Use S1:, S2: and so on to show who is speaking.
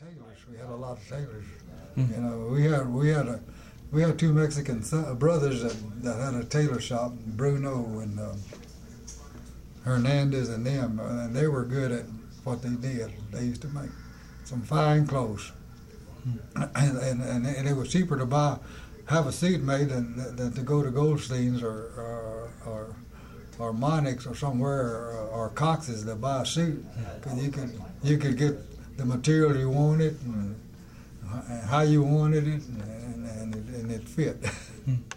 S1: tailors. We had a lot of tailors. You know, we had two Mexican brothers that had a tailor shop, Bruno and Hernandez and them, and they were good at what they did. They used to make some fine clothes, and it was cheaper to have a suit made than to go to Goldstein's or Monix or somewhere or Cox's to buy a suit, because you could get the material you wanted and how you wanted it, and it fit.